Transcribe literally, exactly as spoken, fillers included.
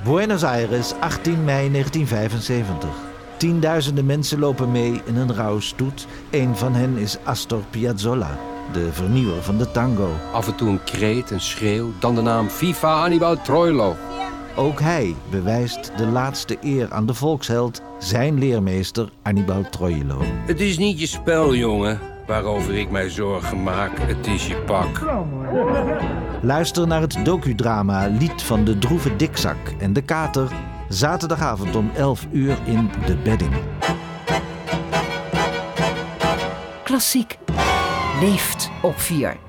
Buenos Aires, achttien mei negentien vijfenzeventig. Tienduizenden mensen lopen mee in een rouwstoet. Een van hen is Astor Piazzolla, de vernieuwer van de tango. Af en toe een kreet, een schreeuw, dan de naam Viva Aníbal Troilo. Ook hij bewijst de laatste eer aan de volksheld, zijn leermeester Aníbal Troilo. Het is niet je spel, jongen, waarover ik mij zorgen maak. Het is je pak. Luister naar het docudrama Lied van de droeve dikzak en de kater. Zaterdagavond om elf uur in De Bedding. Klassiek leeft op vier.